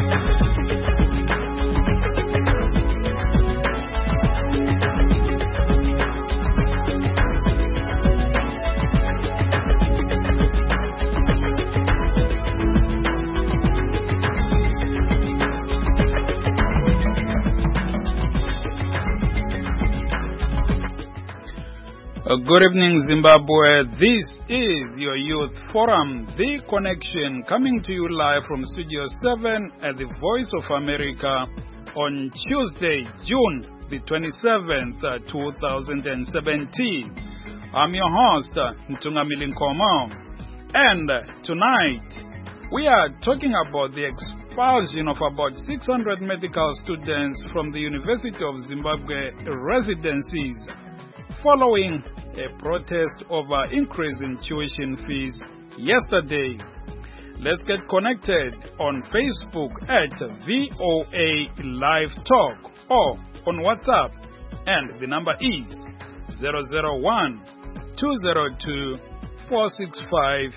Good evening, Zimbabwe. This is your Youth Forum, The Connection, coming to you live from Studio 7 at the Voice of America on Tuesday, June the 27th, 2017. I'm your host, Ntungamili Nkomo, and tonight we are talking about the expulsion of about 600 medical students from the University of Zimbabwe residencies following a protest over increase in tuition fees yesterday. Let's get connected on Facebook at VOA Live Talk or on WhatsApp, and the number is 001 202 465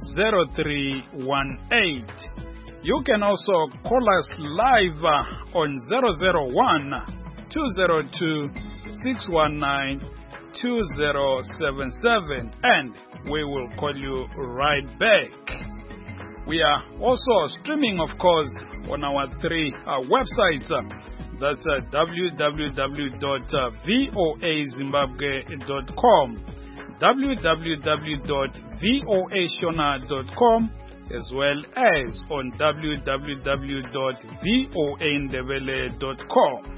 0318. You can also call us live on 001 202 619 2077, and we will call you right back. We are also streaming, of course, on our three websites. That's www.voazimbabwe.com, www.voashona.com, as well as on www.voandebele.com.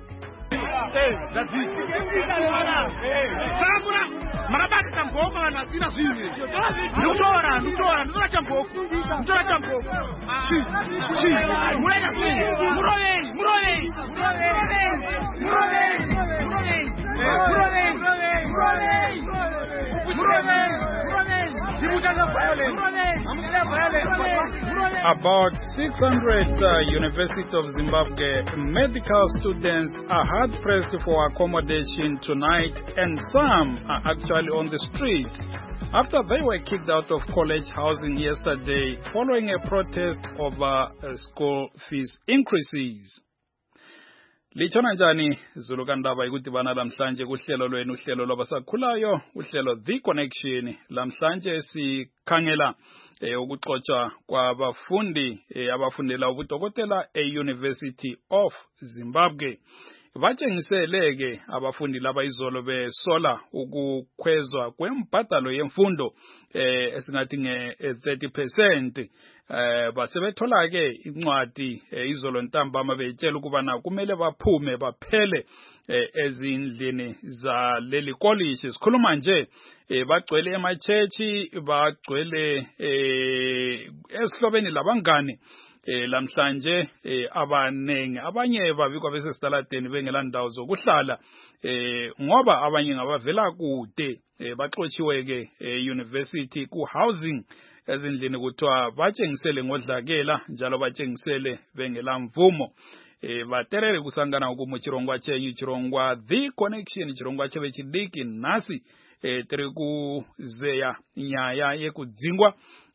About 600 University of Zimbabwe medical students are hard-pressed for accommodation tonight, and some are actually on the streets after they were kicked out of college housing yesterday following a protest over school fees increases. Lichona njani zulukandaba ikuthi bana lamhlanje kuhlelo lwenu uhlelo lwabasakhulayo uhlelo The Connection. Lamhlanje sikhangela ukuxoxa kwabafundi abafundela ubudokotela e-University of Zimbabwe. Batshengiseleke abafundi laba izolo besola ukukhwezwa kwembhadalo yemfundo esingathi nge-30%. Basebethola ke incwadi izolo ntambama betshela ukubana kumele baphume baphele ezindlini za leli college. Sikhuluma nje bagcwele emachechi, bagcwele esihlobeni labangani lamhlanje abanengi, abanye babikwa besesitaladeni bengela ndawo zokuhlala ngoba abanye ngabavela kude baxotshiwe ke university ku housing ezindlini kuthiwa batshengisele ngodlakela njalo batshengisele bengela mvumo. Baterere kusangana ukumu chirongwa chenyu chirongwa The Connection, chirongwa cheve chidiki nasi tiri kuzeya nyaya yekudzingwa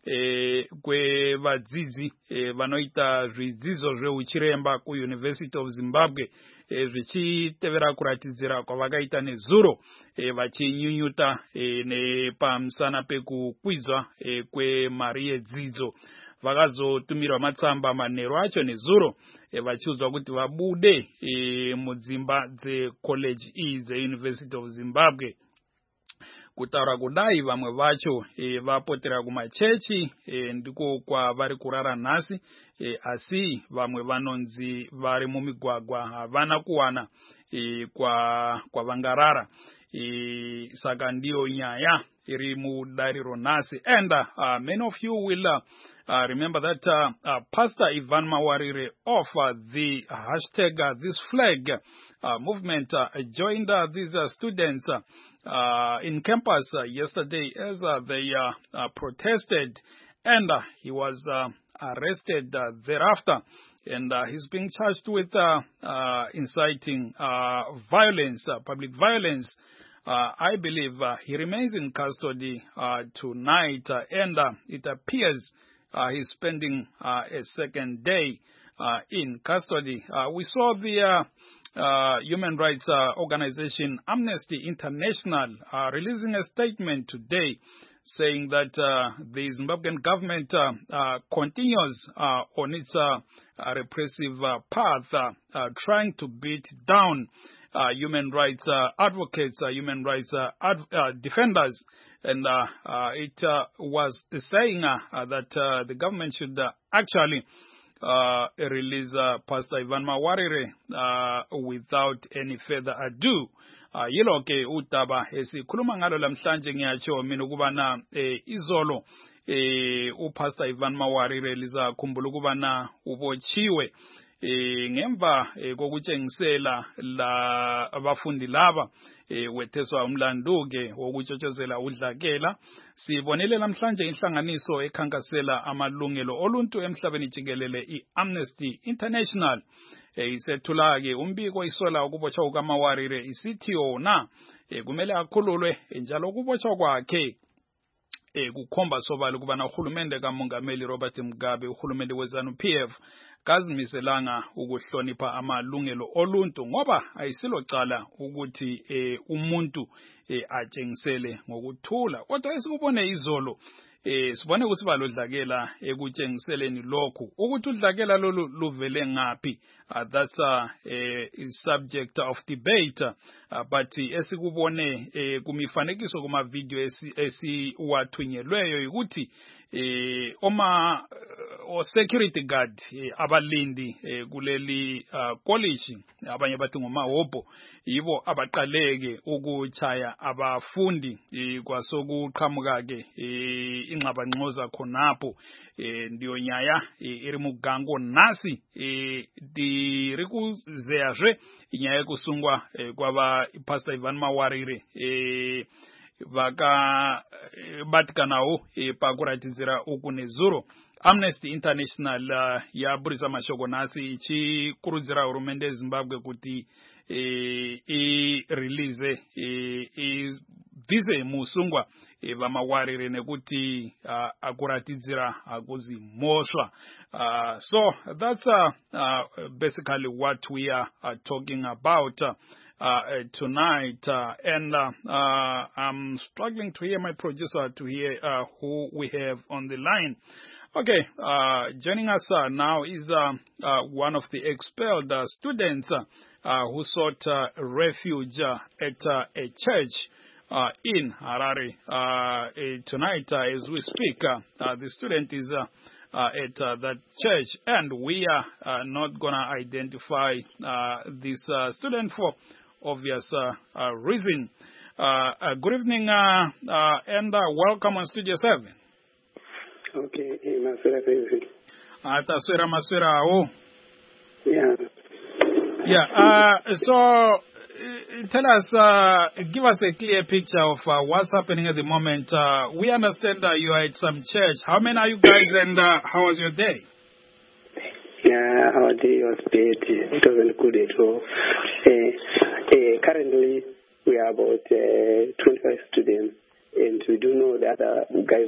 kwevadzidzi vanoita zvidzidzo zveuchiremba kuUniversity of Zimbabwe zvichitevera kuratidzira kwavakaita nezuro vachinyunyuta nepamusana pekukwidzwa kwemari yedzidzo. Vakazotumirwa matsamba manheru acho nezuro vachiudzwa kuti vabude mudzimba dzecollege dzeUniversity of Zimbabwe. Kutaura kudai vamwe vacho vapotera kumachechi ndiko kwavari kurara nhasi, asi vamwe vanonzi vari mumigwagwa havana kuwana kwavangarara. Saka ndiyo nyaya iri mudariro nhasi. And many of you will remember that Pastor Ivan Mawarire of the hashtag This Flag movement joined these students in campus yesterday as they protested, and he was arrested thereafter, and he's being charged with inciting violence, public violence. I believe he remains in custody tonight, and it appears he's spending a second day in custody. We saw the human rights organization Amnesty International releasing a statement today saying that the Zimbabwean government continues on its repressive path, trying to beat down human rights advocates, human rights defenders. And it was saying that the government should actually release Pastor Ivan Mawarire without any further ado. Yilo ke udaba esikhuluma ngalo lamhlanje ngiyatsho mina ukubana izolo uPastor Ivan Mawarire lizakhumbula ukubana ubotshiwe ngemva kokutshengisela la abafundi laba wetheswa umlandu-ke wokutshotshozela udlakela. Sibonele namhlanje inhlanganiso ekhankasela amalungelo oluntu emhlabeni jikelele i-Amnesty International isethula-ke umbiko isola ukubotshwa kukaMawarire isithi yona kumele akhululwe njalo ukubotshwa kwakhe kukhomba sobala ukubana uhulumende kamongameli Robert Mugabe, uhulumende weZANU-PF kazimiselanga ukuhlonipha amalungelo oluntu ngoba ayisilo cala ukuthi umuntu atshengisele ngokuthula. Kodwa esikubone izolo sibone ukuthi balodlakela ekutshengiseleni lokhu ukuthi udlakela lolu luvele ngaphi. That's a subject of debate, but esikubone kumifanekiso kuma video esiwathunyelweyo ukuthi o security guard abalindi kuleli college abanye bathi ngomahobho yibo abaqaleke ukuchaya abafundi kwasokuqhamuka ke ingxabangxoza khonapho ndiyonyaya iri mugango nasi diri kuzeyazwe inyaya kusungwa kwaba Pastor Ivan Mawarire vaka batikanawo pakuratidzira ukunezuro. Amnesty International yaburisa mashoko nasi ichikurudzira hurumende yeZimbabwe kuti release vise musungwa vamawarire nekuti akuratidzira akuzimoshwa. So that's basically what we are talking about tonight, and I'm struggling to hear my producer to hear who we have on the line. Okay, joining us now is one of the expelled students who sought refuge at a church in Harare. Tonight, as we speak, the student is at that church, and we are not going to identify this student for obvious reason. Good evening and welcome on Studio 7. Okay, Maswera. Taswera oh. Yeah. Yeah. So tell us, give us a clear picture of what's happening at the moment. We understand that you are at some church. How many are you guys, and how was your day? Yeah, our day was bad. It wasn't good at all. Currently, we are about 25 students. And we don't know the other guys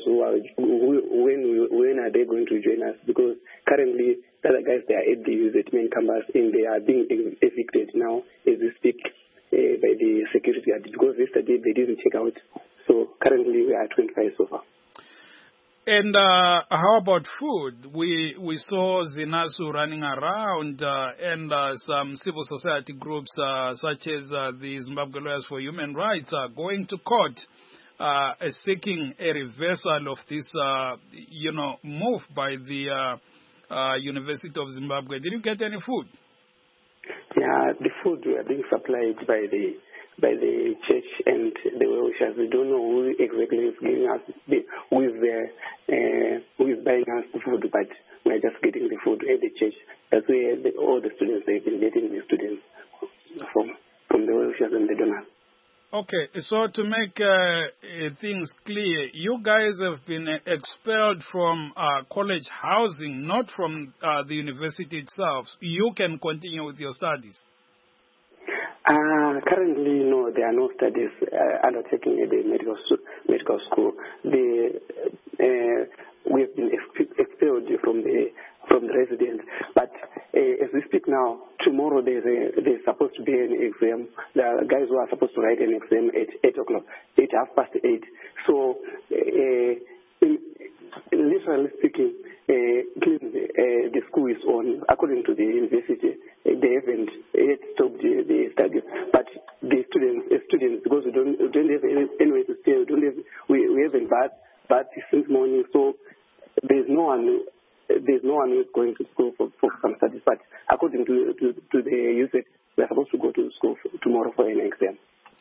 when are they going to join us, because currently the other guys, they are at the UZ main campus and they are being evicted now as we speak by the security guard, because yesterday they didn't check out. So currently we are 25 so far. And how about food? We saw Zinasu running around and some civil society groups such as the Zimbabwe Lawyers for Human Rights are going to court seeking a reversal of this, move by the University of Zimbabwe. Did you get any food? Yeah, the food we are being supplied by the church and the well-wishers. We don't know who exactly is giving us, who is buying us the food, but we are just getting the food at the church. That's where all the students, they've been getting the students from the well-wishers and the donors. Okay, so to make things clear, you guys have been expelled from college housing, not from the university itself. You can continue with your studies. Currently, no, there are no studies undertaken at the medical school. We have been expelled from the residence, but now, tomorrow there's supposed to be an exam. The guys who are supposed to write an exam at 8 o'clock, 8:30. So, literally speaking, the school is on. According to the university, they haven't yet stopped the study. But the students, because we don't have anywhere to stay, we haven't bath since morning. So there's no one who's going to school for some studies. But according to the usage, we're supposed to go to school tomorrow for an exam.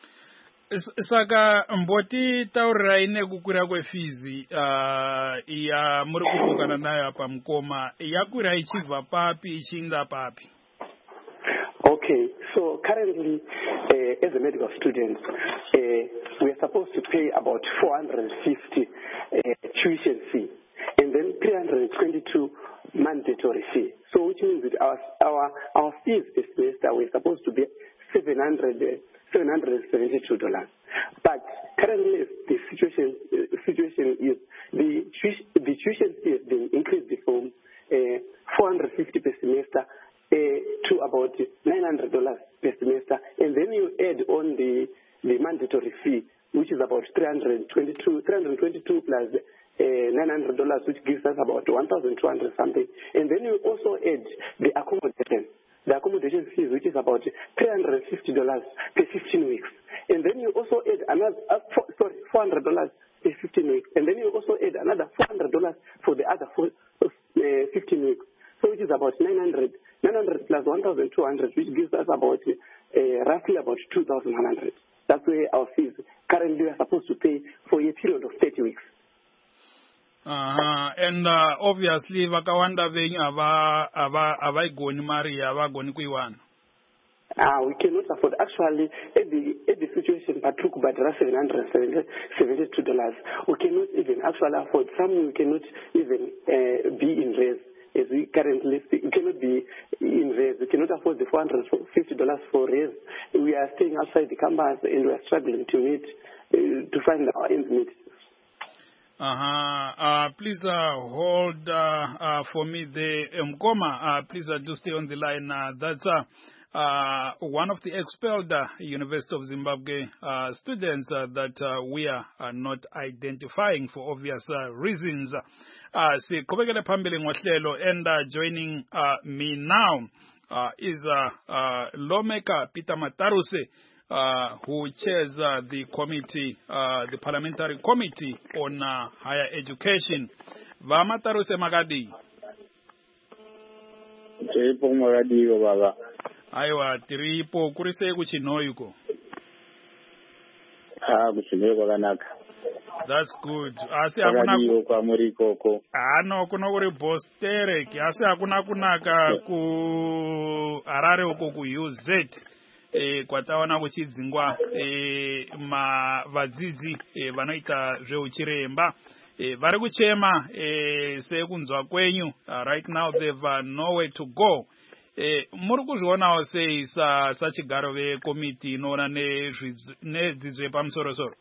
Saka mboti taurirai nekukwira kwefizi ya muri kutokana nayo apa Mukoma yakwira ichibva papi ichienda papi? Okay, so currently as a medical student we are supposed to pay about 450 tuition fee and then 322 mandatory fee. So which means that our fees this semester we're supposed to be $772. But currently the situation is the tuition fee has been increased from $450 per semester to about $900 per semester, and then you add on the mandatory fee, which is about 322 plus $900, which gives us about 1,200 something, and then you also add the accommodation fees, which is about $350 per 15 weeks. And then you also add another, $400 per 15 weeks. And then you also add another $400 for the other 15 weeks. So which is about 900 plus 1,200, which gives us about roughly about 2,100. That's where our fees currently are supposed to pay for a period of 30 weeks. And obviously vakawanda venyu avaigoni mari avagoni kuiwana. We cannot afford. Actually, at the situation Patrick Badra $772, we cannot even actually afford. Some we cannot even be in raise. As we currently speak, we cannot be in raise. We cannot afford the $450 for raise. We are staying outside the campus and we are struggling to find our ends meet. Please hold for me the Mukoma. Please do stay on the line. That's one of the expelled University of Zimbabwe students that we are not identifying for obvious reasons. Sikubekele phambili ngohlelo, and joining me now is lawmaker Peter Mataruse, who chairs the committee, the parliamentary committee on higher education. Mataruse Magadi. Magadi baba. Aiwa tiripo kurise kuchinoyuko. Kuchinoyuko kanaka. That's good. Asi hakuna no kuno kuri Bosterek. Asi hakuna kunaka ku Harare uko ku UZ. Kwataona kuchidzingwa vadzidzi vanoita zveuchiremba vari kuchema sekunzwa kwenyu. Right now they've nowhere to go. Muri kuzvionawo sei sachigaro vekomiti inoona nedzidzo yepamusoro-soro?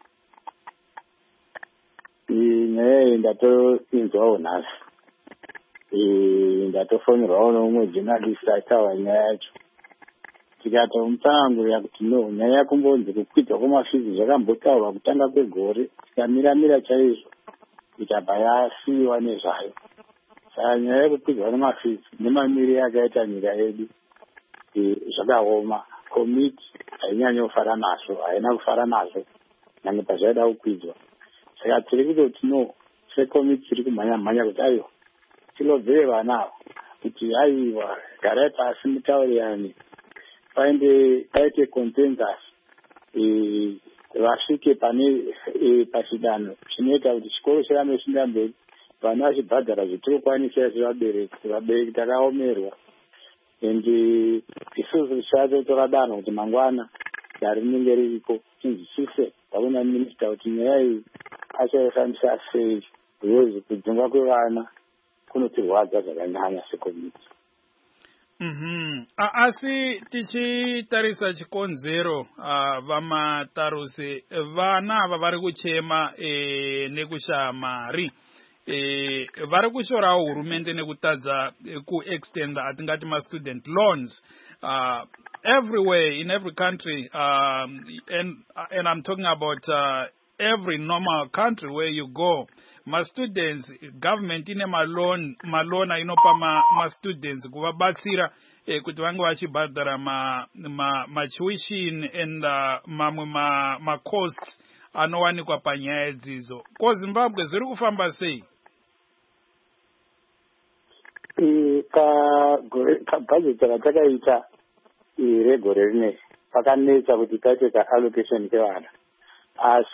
Ndatoinzwawo nhasi. Ndatofonerwawo noumwe journalist ataura nyaya yacho. Tikatomutsanangurira kuti no, nyaya yakumbonzi kukwidzwa kwemafizi zvakambotaurwa kutanga kwegore, tikamira chaizvo ikabva yasiyiwa nezvayo. Saka nyaya yekukwidzwa kwemafizi nemamiriro akaita nyika yedu zvakaoma. Komiti hainyanyi kufara nazvo, haina kufara nazvo nyangwe pazvaida kukwidzwa. Saka tiri kutoti no, sekomiti tiri kumhanya kuti aiwa tilobvere vana kuti aiwa garai pasi mutaurirane paite consensus vasvike pachidanho chinoita kuti chikoro chirambe chichienda mberi, vana vachibhadhara zvitirikwanisira sevabereki takaomerwa. And isusu tichatora danho kuti mangwana dare rinenge ririko tinzwisise vakuna minista kuti nyaya iyi achaifambisa sei, because kudzingwa kwevana kunotirwadza zvakanyanya sekomiti. Asi tichitarisa chikonzero Vamataruse, vana ava vari kuchema nekushaya mari. vari kushorawo hurumende nekutadza kuextenda atingati ma-student loans everywhere in every country, and I'm talking about every normal country where you go. Ma-students, government ine malona inopa ma-students kuvabatsira kuti vange vachibhadhara ma-tuition and mamwe ma-costs anowanikwa panyaya idzidzo. Ko Zimbabwe zviri kufamba sei? Kabhajeti ratakaita regore rineri pakanetsa kuti taite ka-allocation kevana asi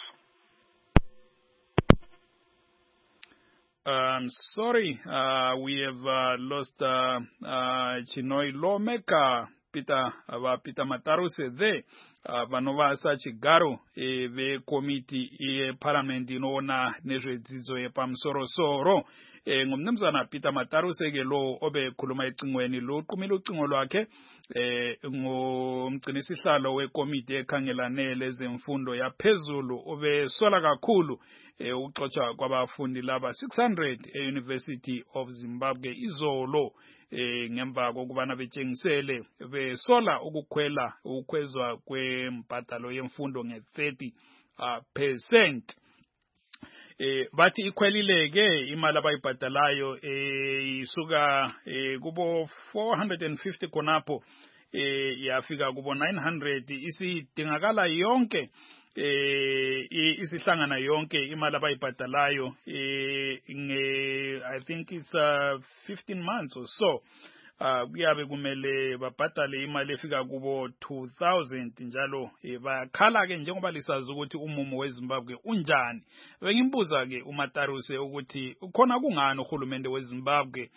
sorry, we have lost Chinoi lawmaker Peter Mataruse there. Vanova sachigaro vekomiti yeparliament inoona nezvedzidzo yepamusoro-soro. Ngumnumzana Peter Mataruse ke lo obe khuluma ecingweni lo qumile ucingo lwakhe ngumgcinisihlalo wekomiti ekhangelane lezemfundo yaphezulu obesola kakhulu uxoxa kwabafundi laba 600 e-University of Zimbabwe izolo ngemva kokubana betshengisele besola ukukhwezwa kwembhadalo yemfundo nge-30%. Bathi ikhwelileke imali abayibhadalayo isuka kubo 450 khonapho yafika kubo 900 isidingakala yonke isihlangana yonke imali abayibhadalayo I think it's 15 months or so. Kuyabe kumele babhadale imali efika kubo 2000 njalo bayakhala ke njengoba lisazi ukuthi umumo weZimbabwe unjani. Bengimbuza ke uMataruse ukuthi khona kungani uhulumende weZimbabwe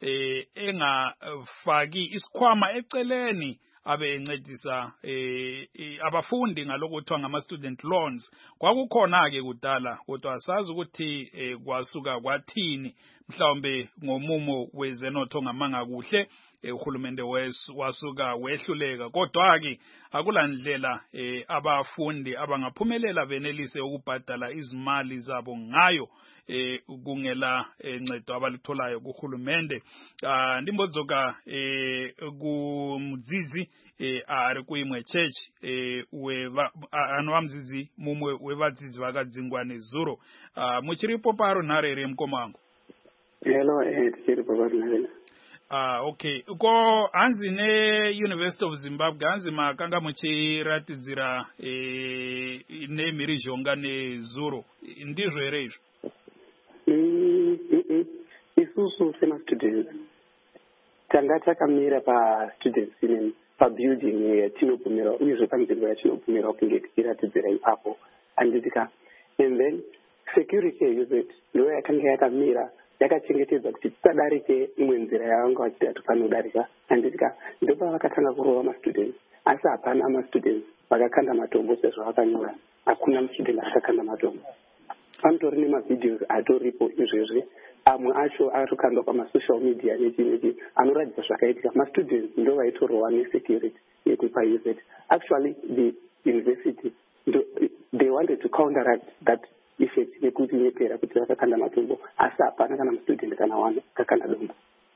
engafaki isikhwama eceleni abe encedisa abafundi ngalokuthiwa ngama-student loans. Kwakukhona ke kudala kodwa asazi ukuthi kwasuka kwathini mhlawumbe ngomumo wezenotho ngamanga kuhle uhulumende wasuka wehluleka kodwa ke akulandlela abafundi abangaphumelela benelise ukubhadala izimali zabo ngayo kungela ncedo abalitholayo kuhulumende. Ndimbozoka kumdzizi ari kuimwe church anova mdzizi mumwe wevadzidzi vakadzingwa zuro. Muchiripo paro nharere mkomangu? Hello, tichiripo paro nharere. Okay. Ko hanzi ne-University of Zimbabwe hanzi makanga muchiratidzira nemhirizhonga nezuro. Ndizvo here izvo? Isusu sema-students tanga takamira pa-students union pabuilding yatinobvumirwa uyezve panzvimbo yatinobvumirwa kunge tichiratidzira ipapo handitika. And then security yezvetu ndo yakanga yakamira yakachengetedza kuti tisadarike imwe nzira yavanga vachida tofanira kudarika handitika. Ndopa vakatanga kurova ma-students asi hapana ma-students vakakanda matombo sezvo vakanyora hakuna mu-student akakanda matombo. Panotori nemavideos atoripo izvezvi amwe acho atokandwa pama-social media nechi anoratidza zvakaitika. Ma-students ndo vaitorowa nesecurity yekupa UZ. Actually the university they wanted to counteract that effect nekuti nyepera kuti vakakanda matombo asi hapana kana mu-student kana wano kakanda dombo.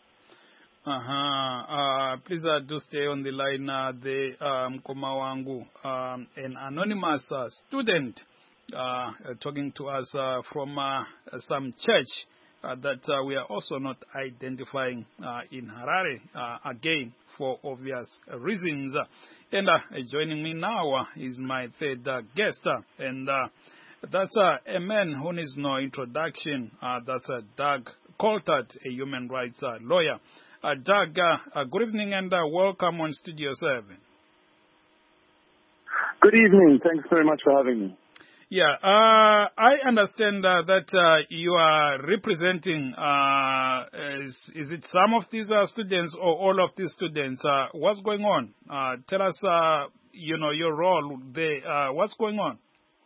Please do stay on the line the mkoma wangu an anonymous student talking to us from some church that we are also not identifying in Harare again for obvious reasons. And joining me now is my third guest, and that's a man who needs no introduction. That's Doug Coltart, a human rights lawyer. Doug, good evening and welcome on Studio 7. Good evening. Thanks very much for having me. Yeah, I understand that you are representing, is it some of these students or all of these students? What's going on? Tell us, your role there. What's going on?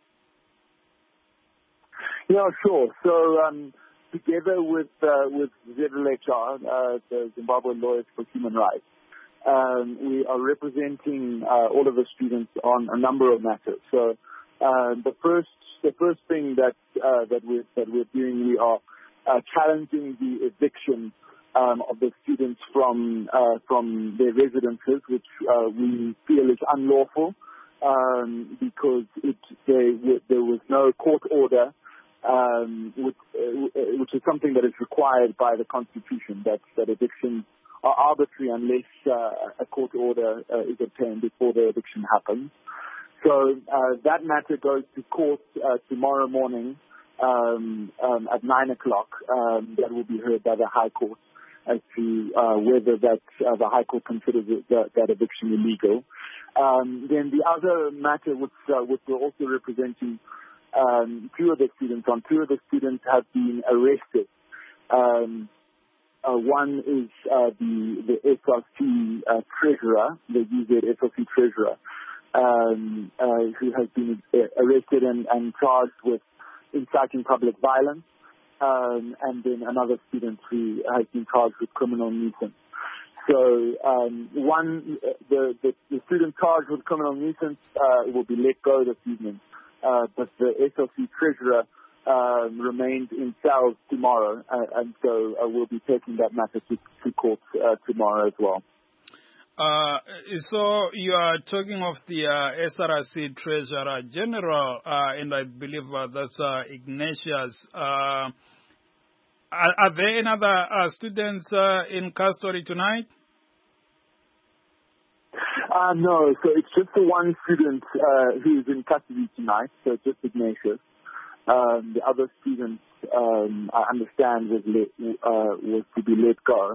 Yeah, sure. So, together with ZLHR, the Zimbabwe Lawyers for Human Rights, we are representing all of the students on a number of matters. So, the first thing that we're doing, we are challenging the eviction of the students from their residences, which we feel is unlawful because there was no court order, which is something that is required by the Constitution, that evictions are arbitrary unless a court order is obtained before the eviction happens. So that matter goes to court tomorrow morning at 9 o'clock. That will be heard by the High Court as to whether the High Court considers that eviction illegal. Then the other matter which we're also representing two of the students on. Two of the students have been arrested. One is the SRC treasurer, the UZ SRC treasurer, who has been arrested and charged with inciting public violence, and then another student who has been charged with criminal nuisance. So the student charged with criminal nuisance will be let go this evening, but the SRC treasurer remains in cells tomorrow, and so we'll be taking that matter to court tomorrow as well. So you are talking of the SRC Treasurer General, and I believe that's Ignatius. Are there any other students in custody tonight? No, so it's just the one student who is in custody tonight, so just Ignatius. The other students, I understand, was to be let go.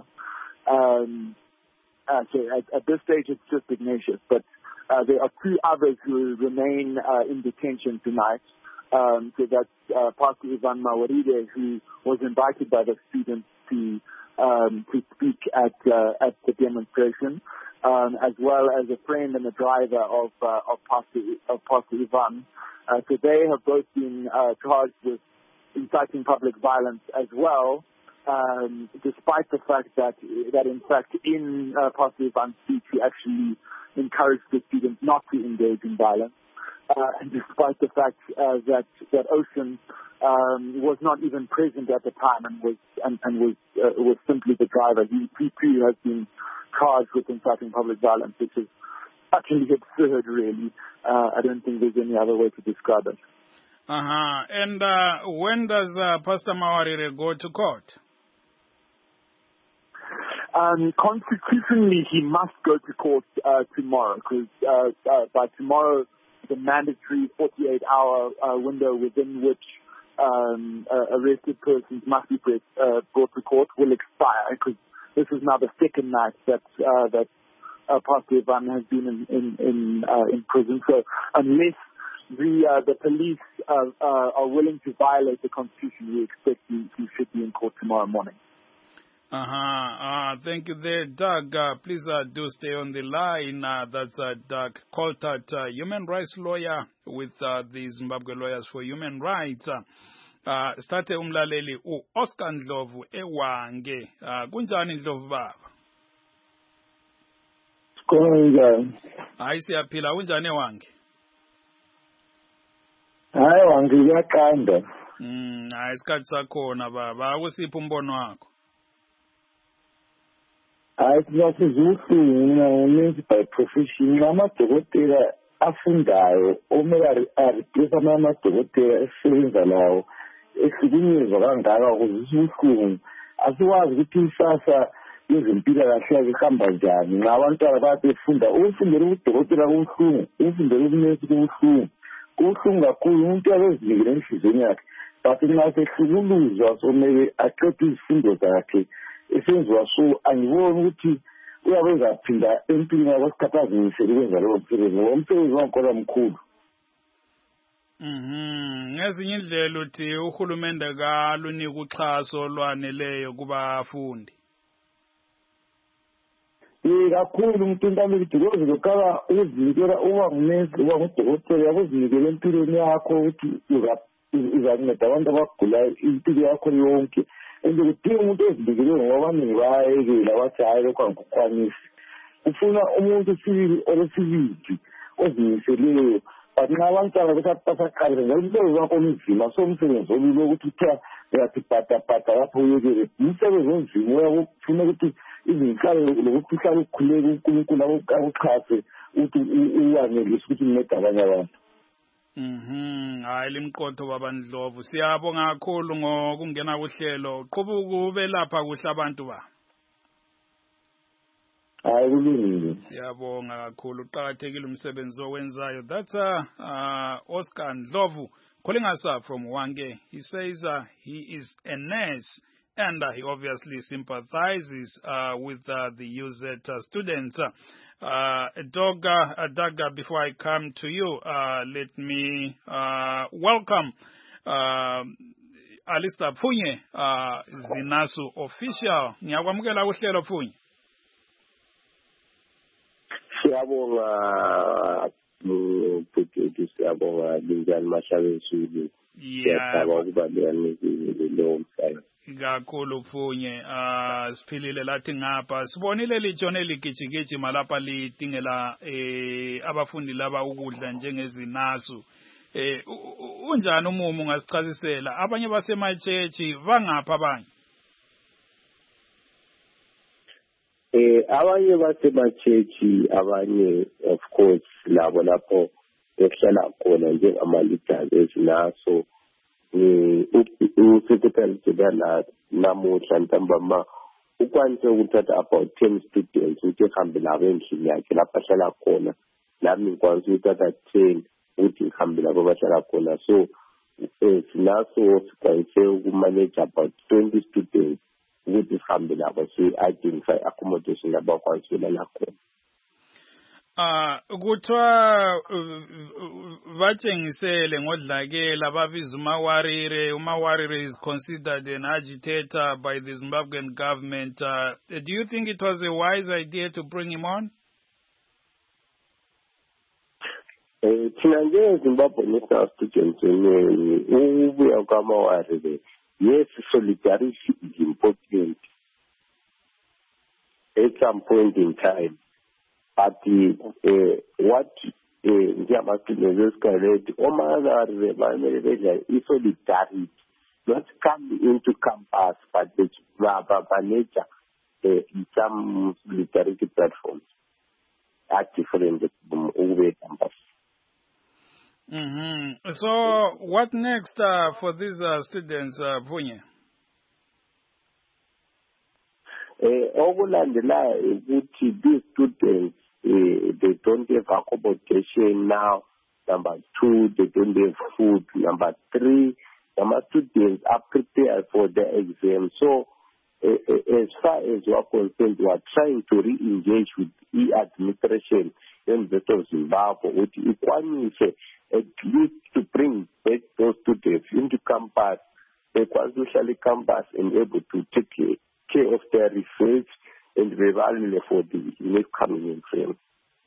So at this stage, it's just Ignatius, but there are two others who remain in detention tonight. So that's Pastor Ivan Mawaride, who was invited by the students to speak at the demonstration, as well as a friend and a driver of Pastor Ivan. So they have both been charged with inciting public violence as well. Despite the fact that in fact in Pastor Ivan's speech he actually encouraged the students not to engage in violence, and despite the fact that Ocean was not even present at the time and was simply the driver. He too has been charged with inciting public violence, which is actually absurd, really. I don't think there's any other way to describe it. And when does Pastor Mawarire go to court? Constitutionally, he must go to court tomorrow, because by tomorrow, the mandatory 48-hour window within which arrested persons must be brought to court will expire, because this is now the second night that Pastor Ivan has been in prison. So unless the police are willing to violate the Constitution, we expect he should be in court tomorrow morning. Thank you there, Doug. Please do stay on the line. That's Doug Coltart, human rights lawyer with the Zimbabwe Lawyers for Human Rights. Starte umlaleli Oscar Ndlovu ewange. Kunjani Ndlovu baba? Kunjani? Hayi siyaphila, kunjani ewange? Hayi wange iyaqanda. Hayi isikhathi sakhona baba, akusiphi umbono wakho? Hayi sinasezuhlungu by profession amadokotela afundayo omele areplace amadokotela esebenza lawo ehlukunyezwa kangaka kuzisuhlungu. Asiwazi ukuthi isasa yezempilakahle ihamba njani nxa abantwana bayafunda. Ukufundela ubudokotela kubuhlungu, ukufundela ubunesi kubuhlungu. Kubuhlungu kakhulu umuntu abezinikele enhliziyweni yakhe, but nxa sehlukuluzwa somele aqede izifundo zakhe esenziwa so angiboni ukuthi uyabenza aphinda empilweni yakho sikhathazimisele ukwenza lowo msebenzi ngoba umsebenzi wakhona mkhulu. Ngezinye indlela uthi uhulumende kalunika uxhaso olwaneleyo kubafundi. Kakhulu umuntu intamelithi because lokala ukuzinikela uba ngunesi uba ngudokotela yakuzinikela empilweni yakho ukuthi uzanceda abantu abagulayo impilo yakho yonke. And kudinga umuntu ozinikele ngoba abaningi bayayekela bathi hayi lokho angikukwanisi. Ufuna umuntu sibili olesibili ozimiseleyo. But nxa abantwana basaqala njalo umsebenzi wakho onzima, so umsebenzi olula ukuthi kuthiwa yathi pata lapho uyekele umsebenzi onzima ufuna ukuthi izinhlalo lokuthi uhlale ukukhuleka uNkulunkulu akuxhase ukuthi uyanelisa ukuthi uncede abanye abantu. Hayi limqotho babandlovu siyabonga kakhulu ngokungena kuhlelo qhubu kube lapha kuhle abantu ba. Hayi kulungile. Siyabonga kakhulu uqhakathekile umsebenzi owenzayo. That's Oscar Ndlovu calling us up from Hwange. He says he is a nurse and he obviously sympathizes with the UZ students. Doga, before I come to you, let me welcome Alistair Pfunye, Zinasu official. Ngiyakwamukela uhlelo Pfunye. Siyabonga Phuthi siyabonga Linjani Mashabesulu. Siyabonga ukuba leyo mhlaba. Kakhulu Pfunye siphilile lathi ngapha sibonile lijone ligijigijima lapha litingela abafundi laba ukudla njengezinasu unjani umumo ungasichazisela abanye basemachechi bangapha abanye abanye basemachechi abanye of course labo lapho behlala khona njengama-leaders ezinaso uSecretary General namuhla ntambama ukwanise ukuthatha about 10 students ukuthi ehambe labo endlini yakhe lapho ahlala khona nami ngikwanise ukuthatha 10 ukuthi ngihambe labo abahlala khona so sinaso sikwanise ukumanage about 20 students ukuthi sihambe labo si-identify accommodation labo akwanise ukulala khona. Kuthiwa batshengisele ngodlakela babiza umawarire is considered an agitator by the Zimbabwean government. Do you think it was a wise idea to bring him on? Thina njengeZimbabwe National Students Union ubuya kwamawarire yes solidarity is important at some point in time. But what njengama-students esikhaleti omawarire bamele bedla i-solidarity not come into campus but manage some solidarity platforms are different ukube campus. So what next for these students, Pfunye? Okulandelayo ukuthi these students they don't have accommodation now. Number 2, they don't have food. Number 3, some students are prepared for the exam. So as far as we are concerned, we are trying to re-engage with e-administration in the state of Zimbabwe with ikwanise at least to bring back those students into campus, equally campus, and able to take care of their research and revalue for the next coming frame.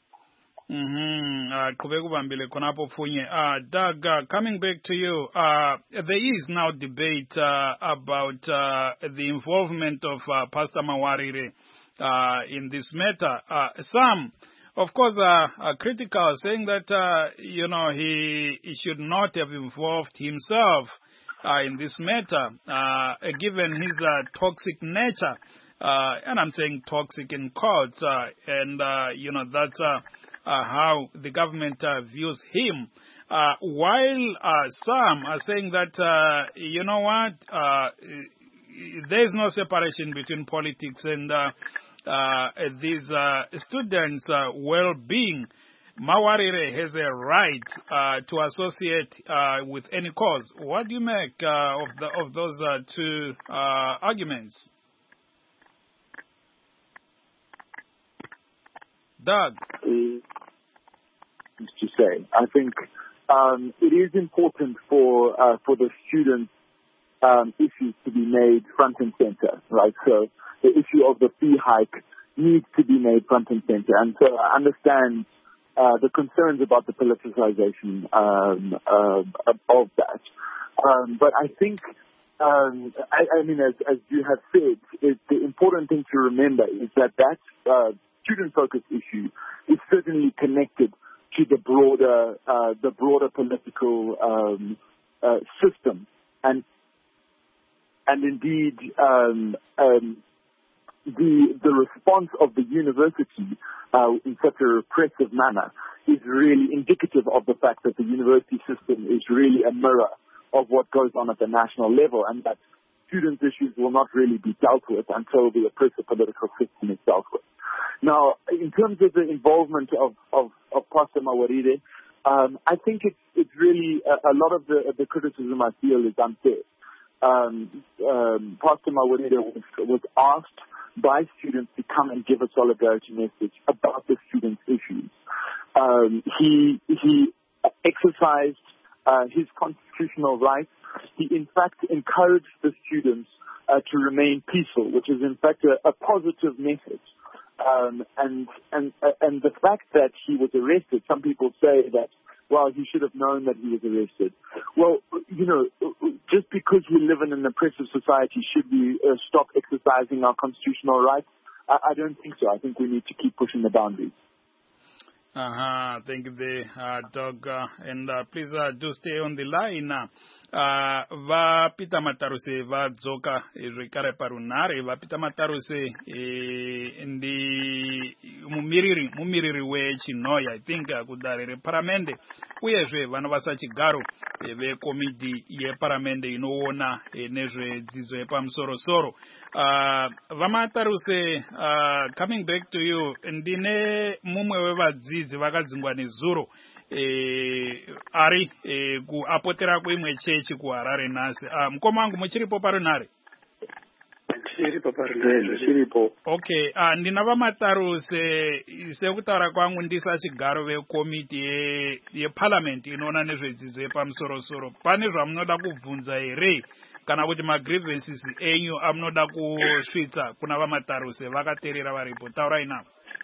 Doug, coming back to you, there is now debate about the involvement of Pastor Mawarire in this matter. Some, of course, are critical, saying that he should not have involved himself in this matter, given his toxic nature. And I'm saying toxic in quotes, and that's how the government views him. While some are saying that, there's no separation between politics and these students' well-being. Mawarire has a right to associate with any cause. What do you make of those two arguments? Doug? To say, I think it is important for the students' issues to be made front and center, right? So the issue of the fee hike needs to be made front and center, and so I understand the concerns about the politicization of that. But I think, I mean, as you have said, the important thing to remember is that student-focused issue is certainly connected to the broader political system, and and indeed the response of the university in such a repressive manner is really indicative of the fact that the university system is really a mirror of what goes on at the national level, and that students' issues will not really be dealt with until the oppressive political system is dealt with. Now, in terms of the involvement of Pastor Mawarire, I think it's really a lot of the criticism I feel is unfair. Pastor Mawarire was asked by students to come and give a solidarity message about the students' issues. He exercised his constitutional rights. He, in fact, encouraged the students to remain peaceful, which is, in fact, a positive message. And the fact that he was arrested, some people say that, well, he should have known that he was arrested. Well, just because we live in an oppressive society, should we stop exercising our constitutional rights? I don't think so. I think we need to keep pushing the boundaries. Thank you, Doug. And please do stay on the line. Vapita Mataruse vadzoka zvekare parunhare. Vapita Mataruse ndi mumiriri wechinhoya, I think, kudare reparamende uyezve vanovasa chigaro vekomiti yeparamende inoona nezvedzidzo yepamusoro-soro. Vamataruse, coming back to you, ndine mumwe wevadzidzi vakadzingwa nezuro ari kuapotera kuimwe chechi kuHarare nhasi. Mukoma wangu muchiripo parunhare? Chiripo parunhare, chiripo. Okay, ndina Vamataruse, sekutaura kwangu ndisa chigaro vekomiti yeparliament inoona nezvedzidzo yepamusoro-soro. Pane zvamunoda kubvunza here kana kuti magrievances enyu amunoda kusvitsa kuna Vamataruse vakateerera varipo? Taurai navo.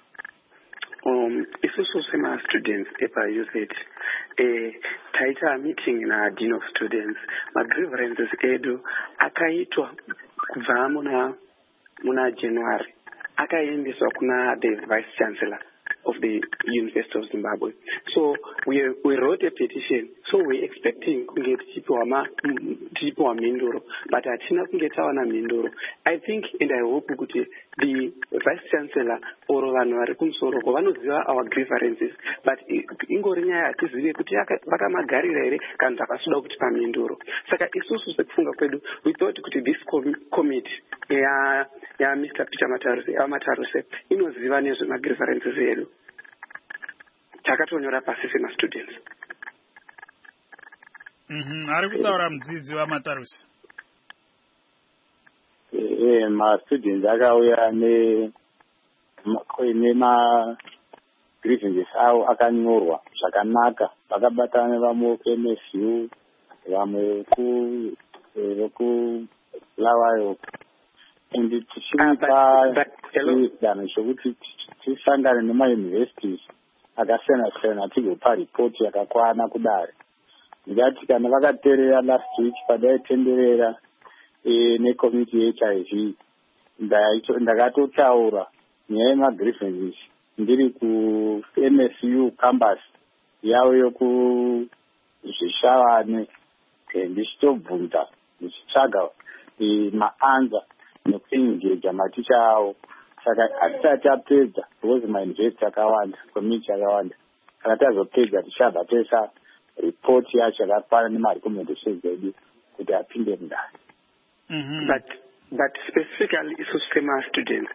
Isusu sema-students epa-UZ taita meeting na dean of students. Ma-grievances edu akaitwa kubva muna January, akaendeswa kuna the vice chancellor of the University of Zimbabwe. So we wrote a petition. So we're expecting kunge tichipiwa mhinduro, but hatina kunge tawana mhinduro. I think and I hope kuti the vice chancellor or vanhu vari kumusoro vanoziva our grievances, but ingori nyaya hatizive kuti vakamagarira here kana takasuda kutipa mhinduro. Saka isusu sekufunga kwedu, we thought kuti this committee ya Mr. Peter Mataruse inoziva nezvemagrievances edu. Takatonyora pasi sema-students. Ari kutaura mudzidzi waMataruse. Ma-students akauya ma-grievances avo akanyorwa zvakanaka, vakabatana vamwe kuMSU, vamwe vekulawayo, ende tichiita danho zvokuti tisangane nemauniversities akasiyana-siyana tigopa ripoti yakakwana kudare. Ndikati kana vakateerera last week padaitenderera nekomiti yeHIV, ndakatotaura nyaya yemagrievances ndiri kuMSU campus yavo yokuzvishavane, ndichitobvunza ndichitsvaga maanza nekuengeja maticha avo. Saka hatisati tapedza, because mauniversity akawanda, komiti akawanda. Kana tazopedza tichabva toisa report yacho yakakwana nemarecommendations edu kuti apinde mundani. But specifically isusu sema-students.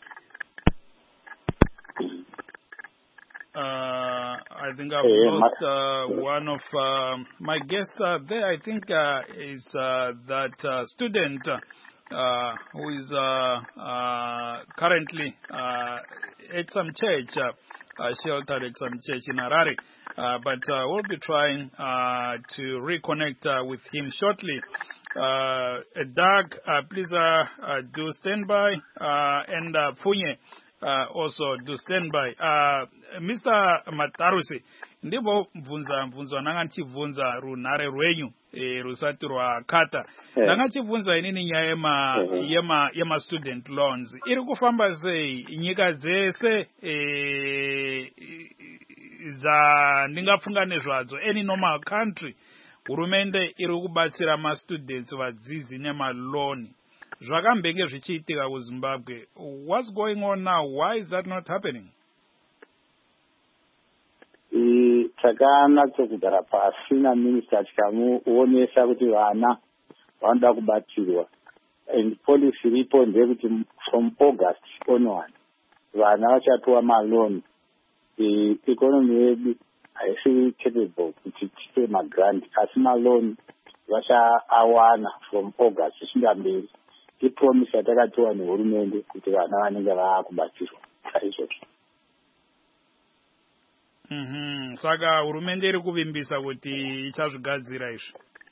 I think I've lost one of my guests there. I think is that student who is currently at some church, sheltered at some church in Harare. But we'll be trying to reconnect with him shortly. Doug, please do stand by, and Funye also do stand by. Mr. Mataruse, ndipo mvunza nanga nchibvunza runhare rwenyu rusati rwakata. Nanga nchibvunza inini nyaya yema student loans. Iri kufamba sei nyika dzese ndingafunga nezvadzo, any normal country hurumende iri kubatsira ma students vadzidzi nemaloni. zvakambenge zvichiitika kuZimbabwe. What's going on now? Why is that not happening? Takanatsokugara pasi naminista tikamuonesa kuti vana vanoda kubatsirwa, and policy iripo ndeyekuti from August onward vana vachapiwa maloni. Economy yedu haisi capable kuti tipe magrant, asi maloni vachaawana from August zvichida mberi. Ipromise yatakatiwa nehurumende kuti vana vanenge vaakubatsirwa saizvozvo. Saka hurumende iri kuvimbisa kuti ichazvigadzira izvi.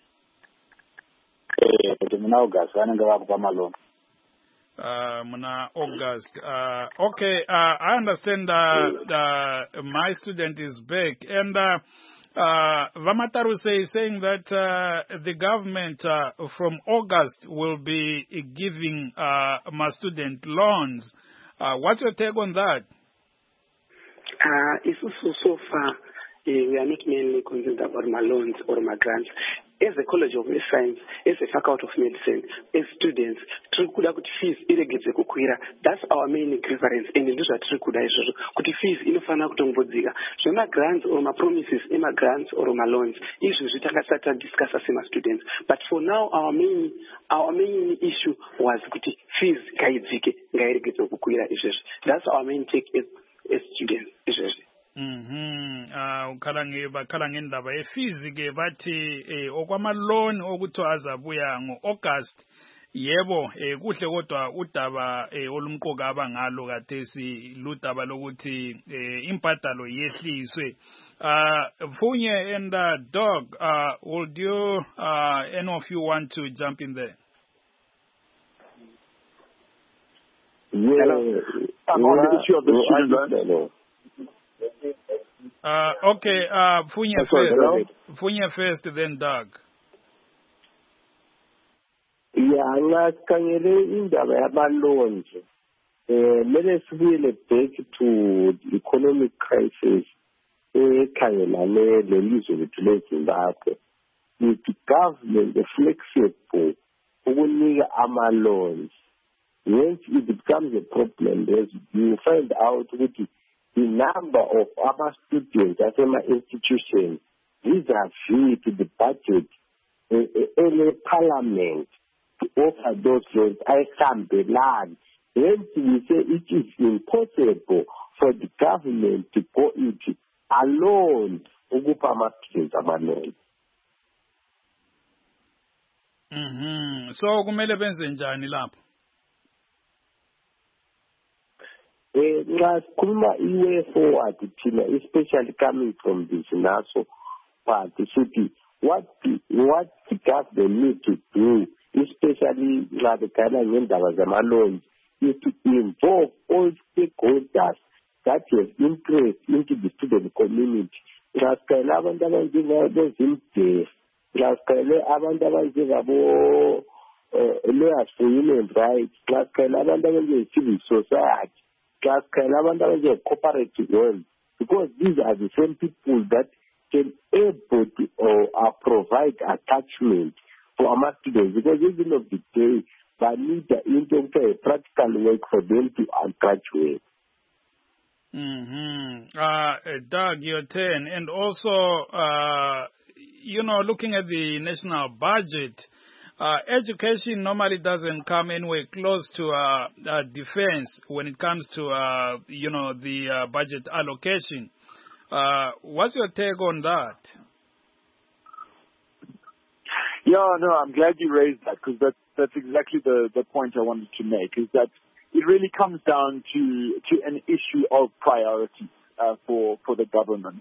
Kuti muna August vanenge vakupa maloni. Muna August. Okay, I understand my student is back, and Vamataruse is saying that the government from August will be giving my student loans. What's your take on that? It's also so far, we are not mainly concerned about my loans or my grants. As a College of Science, as a Faculty of Medicine, as students, fees that's our main preference. And those are fees so my grants or my promises, my grants or my loans, issues we start discuss as my students. But for now, our main issue was fees. That's our main take as students. Bakhala ngendaba yefizi ke bathi okwamaloni okuthi azabuya ngo-August. Yebo, kuhle kodwa udaba olumqoka abangalo kathesi ludaba lokuthi imbadalo yehliswe. Funye and Dog, would you any of you want to jump in there? Yeah, I'm on the issue of the student loan. Okay, Funye first. Funye first, then Doug. Yeah, ngakhangele indaba yama-loans. Let us really back to the economic crisis ekhangelane lelizwe lethu leZimbabwe. With the government flexible ukunika ama-loans, once it becomes a problem, you find out that the number of our students at my institution, these are free to the budget in parliament to offer those loans. I can't be land. Hence, we say it is impossible for the government to go into alone to go for my students alone. So, kumele benze njani lapho? Kuma way forward, especially coming from this national party, what the government need to do, especially the kind of loans, is to involve all stakeholders that have interest into the student community. Lawyers for human rights, civil society. Cooperative world, because these are the same people that can able to provide attachment for our students, because at the end of the day, they need the practical work for them to graduate. Doug, your turn. And also, looking at the national budget, education normally doesn't come anywhere close to defense when it comes to, the budget allocation. What's your take on that? Yeah, no, I'm glad you raised that, because that's exactly the point I wanted to make, is that it really comes down to an issue of priority for the government.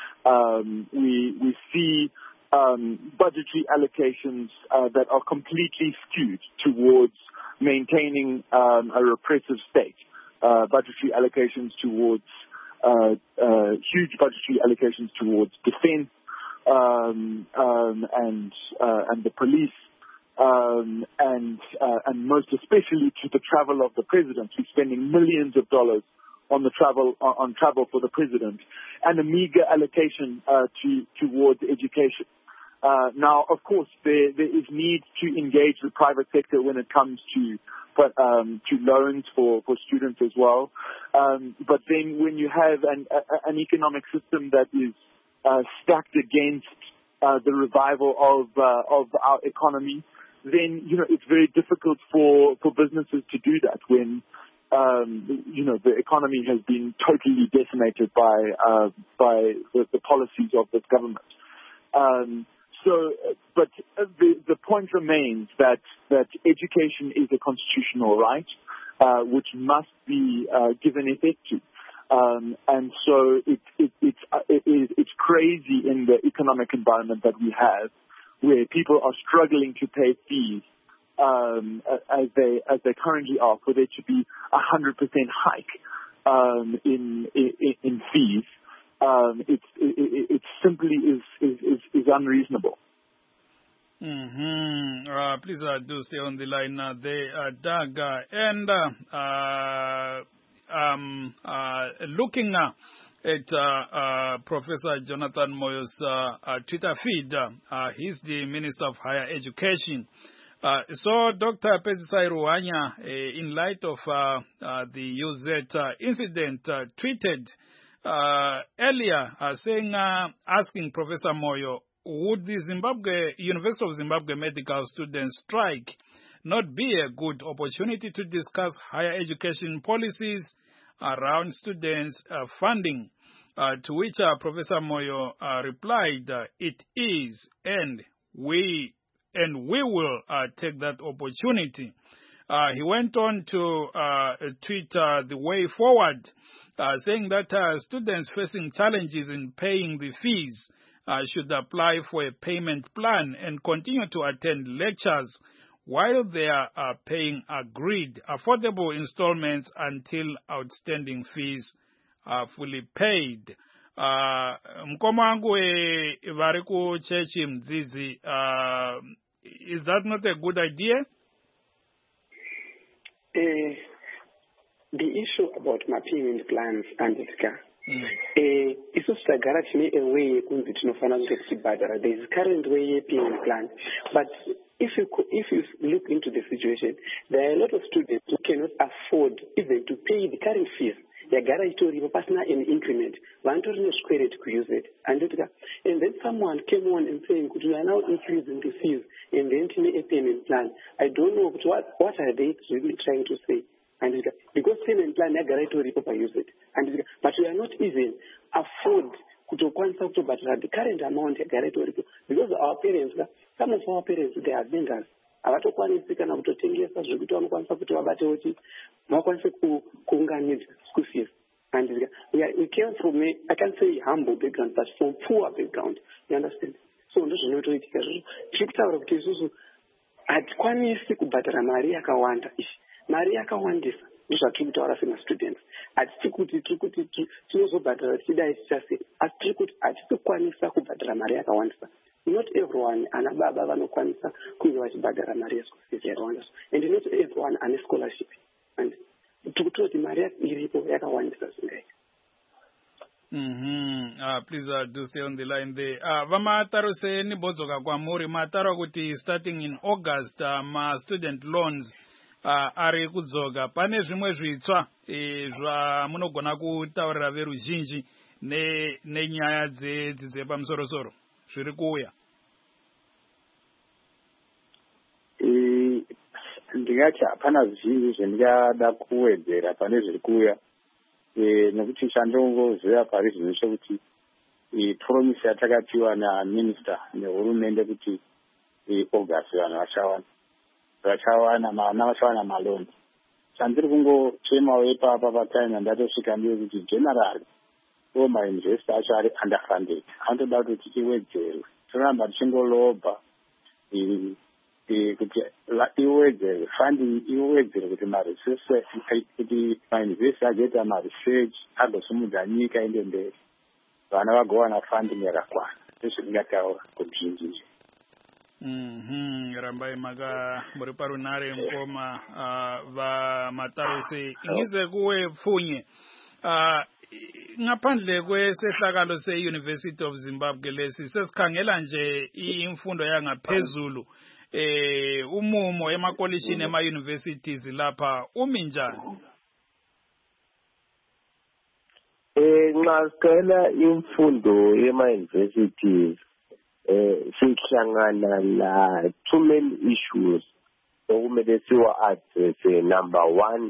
We see budgetary allocations that are completely skewed towards maintaining a repressive state. Budgetary allocations towards huge budgetary allocations towards defense and the police, and most especially to the travel of the president. He's spending millions of dollars on travel for the president, and a meager allocation towards education. Now, of course, there is need to engage the private sector when it comes to loans for students as well. But then when you have an economic system that is stacked against the revival of our economy, then, it's very difficult for businesses to do that when, the economy has been totally decimated by the policies of this government. But the point remains that education is a constitutional right, which must be given effect to. And so it's crazy in the economic environment that we have, where people are struggling to pay fees as they currently are, for there to be 100% hike in fees. It simply is unreasonable. Please do stay on the line there, Doug. Looking at Professor Jonathan Moyo's Twitter feed, he's the Minister of Higher Education. So Dr. Pesisai Ruanya, in light of the UZ incident, tweeted earlier saying, asking Professor Moyo, would the University of Zimbabwe medical students strike not be a good opportunity to discuss higher education policies around students' funding? To which Professor Moyo replied, it is, and we will take that opportunity. He went on to tweet the way forward, saying that students facing challenges in paying the fees should apply for a payment plan and continue to attend lectures while they are paying agreed affordable installments until outstanding fees are fully paid. Mkomangu variku chechi mzizi, is that not a good idea? The issue about my payment plans and it's just a garage a way there is current way payment plan, but if you look into the situation, there are a lot of students who cannot afford even to pay the current fees. They garage to personal in increment. One to square it to use it. And then someone came on and saying, could you are now increasing the fees in the internet payment plan? I don't know what are they really trying to say. And because payment plan garage to use it. And but we are not even afford to but the current amount because our parents, some of our parents, they are vendors. Avatokwanisi kana kutotengesa zvekuti vanokwanisa kuti vabate kuti vakwanise kuunganidza school fees. And we came from I can say humble background, but from poor background. You understand? So ndozvinotoitika tiri kutaura kuti isusu hatikwanisi kubhadhara mari yakawanda. Mari yakawandisa ndozvatiri kutaura semastudents. Hatisi kuti tinozobhadhara tichidai tichase, asi tiri kuti hatisi kukwanisa kubhadhara mari yakawandisa. Not everyone anababa vanokwanisa kuva vachibhadhara mari yeschool fees yakawanda, and not everyone ane scholarship, and tikutoti mari iripo yakawandisa zvingai. Please do stay on the line there. Vamataro se nibodzoka kwamuri mataro kuti starting in August ma student loans ari kudzoka. Pane zvimwe zvitsva zvamunogona kutaurira veruzhinji nenyaya dzedzidzo yepamusoro-soro zviri kuuya? Ndingati hapana zvizhinji zvandingada kuwedzera pane zviri kuuya, nekuti chandongoziva pari zvino chekuti promise yatakapiwa naminista nehurumende kuti August vanhu vachawana maloni. Chandiri kungochemawo ipapa patime ndatosvika ndiyo kuti generally mauniversity acho ari underfunded, anotoda kuti iwedzerwe. Tinoramba tichingolobha kuti iwedzerwe funding, iwedzerwe kuti maresearch, kuti mauniversity agoita maresearch agosumudza nyika ende mberi, vana vagowana funding yakakwana. Ndozvindingataura kuzhinji. Rambai muri parunare mukoma va matarose ingize kuwe pfunye. ngaphandle kwesehlakalo se-University of Zimbabwe lesi sesikhangela nje imfundo yangaphezulu umumo emakolishini ema-universities lapha umi njani? Nxa sikhangela imfundo ema-universities sihlangana la too many issues okumele siwa-address. Number one,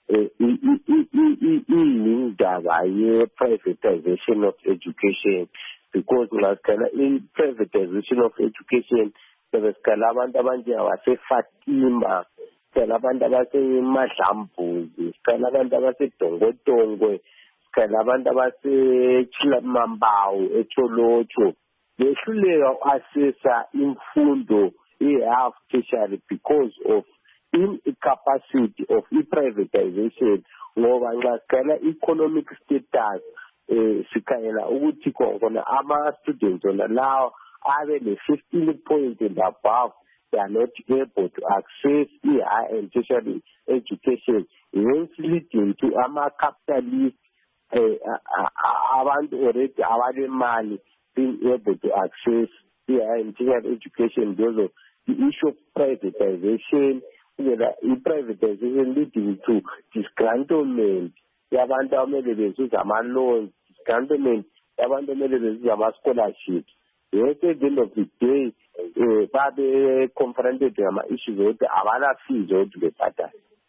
indaba ye-privatization of education, because ngasikhala in-privatization of education sebesikhala abantu abanjengabaseFatima, sikhala abantu abaseMadlambuzi, sikhala abantu abasedongotongwe, sikhala abantu abaseChilamambawu eTsholotsho. Behluleka uku-assessa imfundo half tertiary because of incapacity of privatization. Ngoba nxa sikhala economic status sikhangela ukuthi khona ama-students ona lawo abe le-15 point and above, they are not able to access high and tertiary education, hence leading to ama-capitalist abantu already abanemali being able to access high and tertiary education because of the issue of privatization. I-privatization leading to disgruntlement yabantu abamele bezuza ama-loans, disgruntlement yabantu abamele bezuza ama-scholarships. Yes, at the end of the day, babe confronted ngama-issues ukuthi abana fees ukuthi bebhadale.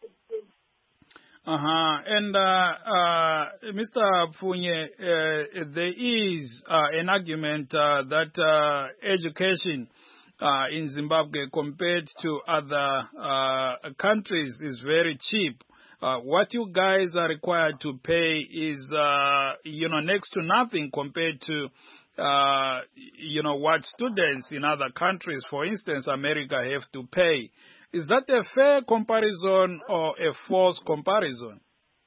And Mr. Pfunye, there is an argument that education in Zimbabwe compared to other countries is very cheap. What you guys are required to pay is, next to nothing compared to, what students in other countries, for instance, America, have to pay. Is that a fair comparison or a false comparison?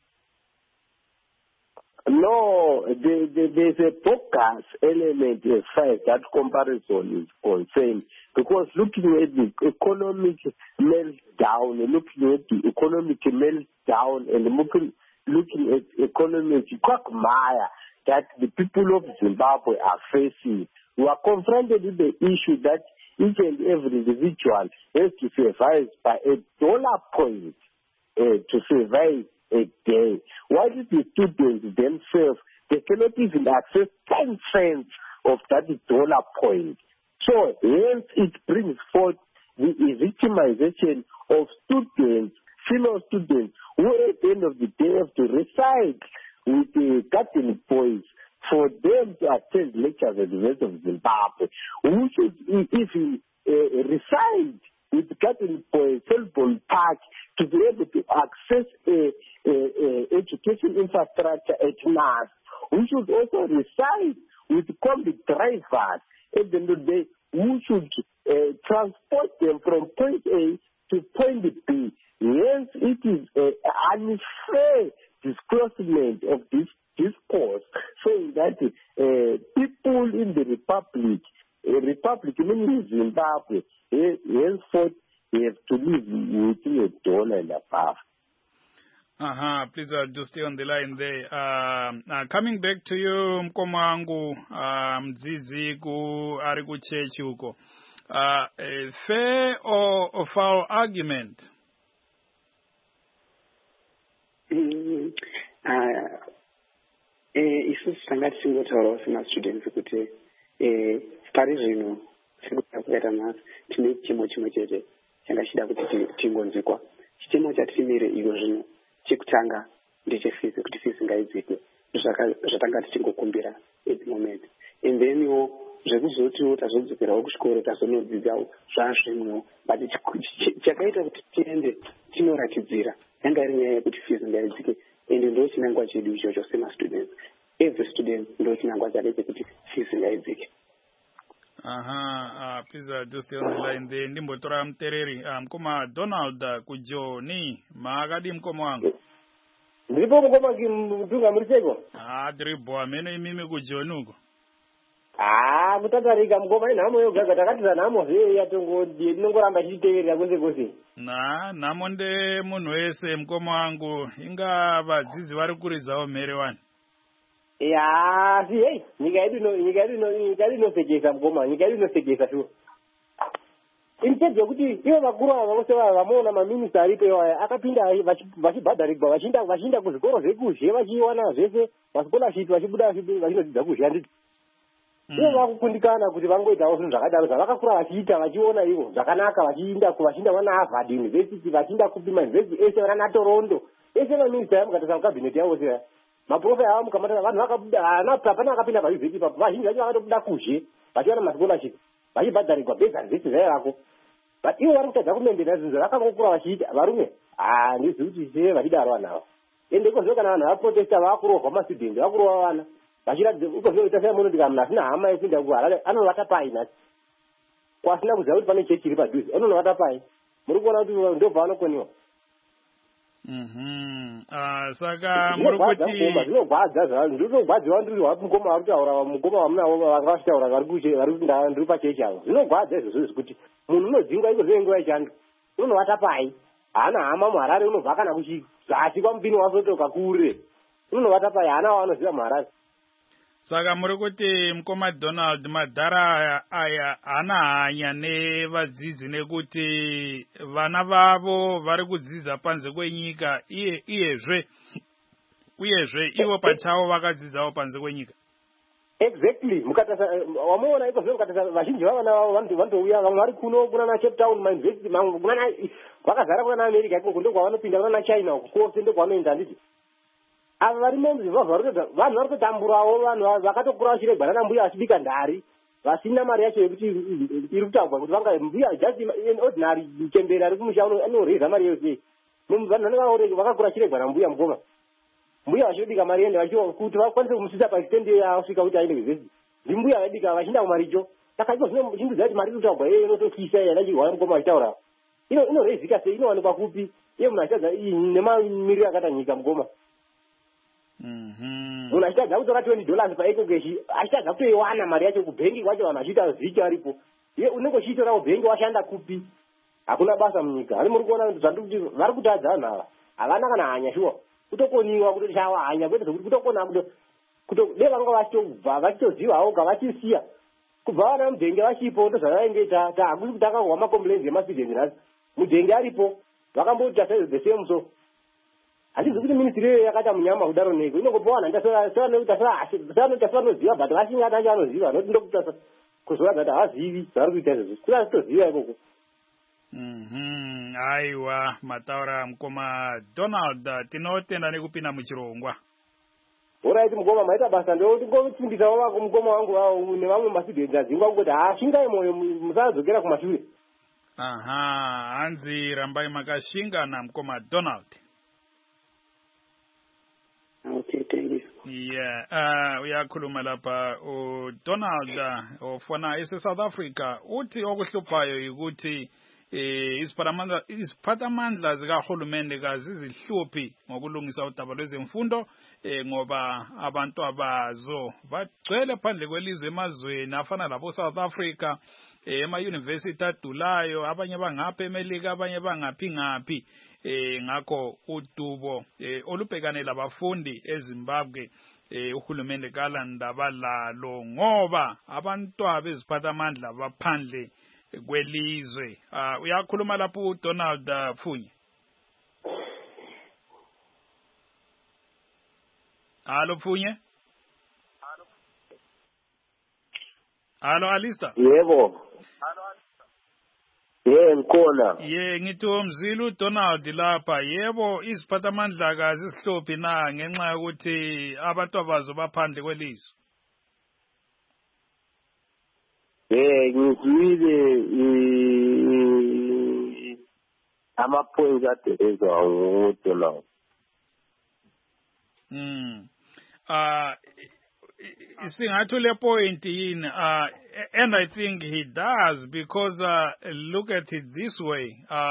No, there's a bogus element as far as that comparison is concerned, because looking at the economic meltdown, looking at the economic meltdown, and looking at economic quagmire that the people of Zimbabwe are facing, we are confronted with the issue that each and every individual has to survive by $1 point to survive a day. Why did the students themselves, they cannot even access 10 cents of that $1 point? So hence it brings forth the victimization of students, fellow students, who at the end of the day have to reside with the garden boys for them to attend lectures at the rest of Zimbabwe. Who should even reside with garden boys, Selborne Park, to be able to access education infrastructure at NAS. We should also reside with combi drivers at the end of the day who should transport them from point A to point B. Yes, it is an unfair disclosement of this discourse, saying that people in the republic meaning Zimbabwe, henceforth they have to live within $1 and above. Please just stay on the line there. Coming back to you, Mkomangu, Mzizi, ari kuchechi huko. Fair or foul argument? Isusu tangati tingotaurawo semastudents kuti pari zvino sekuakaita nhasi tine chitemo chimwe chete changa chida kuti tingonzikwa. Chitemo chatimire iyo zvino chekutanga ndechefees, kuti fees ngaidzikwe. Zvatanga tichingokumbira at the moment. And then zvekuzotiwo tazodzokerawo kuchikoro tazonodzidzawo zvazvimwewo, but chakaita kuti tiende tinoratidzira yanga iri nyaya yekuti fees ngaidzike, ende ndo chinangwa chedu ichocho semastudents. Every student ndo chinangwa chake chekuti fees ngaidzike. Please just stay on the line there. Ndimbotora mtereri mkoma Donald kujoni maakadi mkomo wangu. Ndipo mkoma kimtunga mrisego? Dribo amene imimi kujoni uko. Mutatarika mkoma inamo yogaga takatira namo he yatongo ndingoramba chiteverera kwese. Namo nde munhu wese mkomo wangu inga vadzidzi vari kurizawo mhere wani. ya si hey nyika yedu inosekesa mukoma, nyika yedu inosekesa shuwa. Instead yokuti ivo vakuru ava vose vamaona maminista aripo iwaya akapinda vachibhadharirwa vachienda kuzvikoro zvekuzhe vachiwana zvese mascholarship vachibuda vachinodzidza kuzhe handiti. Ivo vakukundikana kuti vangoitawo zvinhu zvakadaro zvavakakura vachiita vachiona ivo zvakanaka vachienda vana Harvard University vachienda kupi mauniversity ese vana Toronto ese maminista mukatasa mukabhineti yavo seya maprofesa avo mukamata vanhu vakabuda hapana akapinda paUVT ipapo vazhinji vacho vakatobuda kuzhe vachiwana mascholarship vachibhadharirwa bhedha zvese zvaivako. But ivo vari kutadza kumendera zvinhu zvavakangokura vachiita varume handizivi kuti se vachidaro vanhu ava ende ikozvo kana vanhu vaprotesta vakurohwa mastudent vakurohwa vana vachiratidza ikozvoita semunoti munhu asina hama yekuenda kuHarare anovata pai nhasi kwasina kuziva kuti pane chechi iri padhuze anonovata pai muri kuona kuti ndobva vanokoniwa. Saka muri kuti zvinogwadza ndinogwadziwa ndiri mukoma vari kutaura mukoma vamunavo vanga vachitaura vari ndiri pachechi avo zvinogwadza izvozvo kuti munhu unodzingwa ikozvo nguva yechando unonovata pai haana hama muHarare unobva kana kuchizasi kwamupini wasotoka kure unonovata pai haana wanoziva muHarare. Saka muri kuti mukoma Donald madhara aya hana hanya nevadzidzi nekuti vana vavo vari kudzidza panze kwenyika uyezve ivo pachavo vakadzidzawo panze kwenyika. Exactly. Mukatasa wamuona ikozvo mukatasa vazhinji vavana vavo vanotouya vamwe vari kuno kuna Cape Town mauniversity mamwe kuna vakazara kuna America ikoko ndiko kwavanopinda kuna China kose ndiko kwavanoenda handiti. Ava vari members vanhu vari kutamburawo vanhu vakatokura vachiregwa nana mbuya vachibika ndari vasina mari yacho yekuti iri kutaurwa kuti vanga mbuya just ordinary chembere ari kumusha anoreza mari yose vanhu vanenge vakakura vachiregwa nambuya mukoma mbuya vachibika mari ende kuti vakwanise kumusisa paextend yasvika kuti aende kuuniversity ndimbuya vaibika vachienda kumaricho saka iko zvinochimbudza kuti mari kutaurwa inotokisa yanachirwara mukoma vachitaura inorezika sei inowanikwa kupi iye munhu achitadza nemamiriro akata nyika mukoma. Munhu achitadza kutora $20 paekogeshi achitadza kutoiwana mari yacho kubhengi kwacho vanhu vachiita zicho aripo iye unenge uchiitorawo bhengi washanda kupi hakuna basa munyika ani muri kuona zvandikuti vari kutadza vanhu ava havana kana hanya shuwa kutokoniwa kutoshava hanya kwete zvokuti kutokona dei vanga vachitobva vachitozivawo kavachisiya kubva vana mudhenge vachipo ndozvavaingeita hakusi kuti akahwa makomplainsi emastudent nhasi mudhenge aripo vakamboti the same so handizvi kuti ministry iyo yakaita munyama kudaro neko inongopa vanhu tasanoziva but vasingati acho anoziva noti ndokutasa kuzoradza kuti havazivi zvavari kuita izvozvo kuti azitoziva ikoko. Aiwa mataura mukoma Donald tinotenda nekupinda muchirongwa. Alright mukoma maita basa ndingotsimbisa wako mukoma wangu nevamwe mastudents adzingwa kuti shingai moyo musadzokera kumashure. Hanzi rambai makashingana mukoma Donald. Okay, thank you. Yeah, uyakhuluma lapha uDonald ofana eSouth Africa uthi okuhluphayo ukuthi iziphathamandla zikahulumende kazizihluphi ngokulungisa udaba lwezemfundo ngoba abantu abazo bagcwele phandle kwelizwe emazweni afana lapho South Africa ema-university adulayo abanye bangapha eMelika abanye bangaphi ngaphi ngakho udubo olubhekane labafundi eZimbabwe uhulumende kalandaba lalo ngoba abantwana beziphathamandla baphandle kwelizwe. Uyakhuluma lapho uDonald Pfunye. Halo Pfunye. Halo Alista. Yebo. Ngikona. Ngithi umzila uDonald lapha. Yebo iziphathamandla kazisihluphi na ngenxa yokuthi abantu abazo baphandle kwelizwe. Ngizwile ama-points adelezwa nguDonald. Singathu le point yini and I think he does because look at it this way.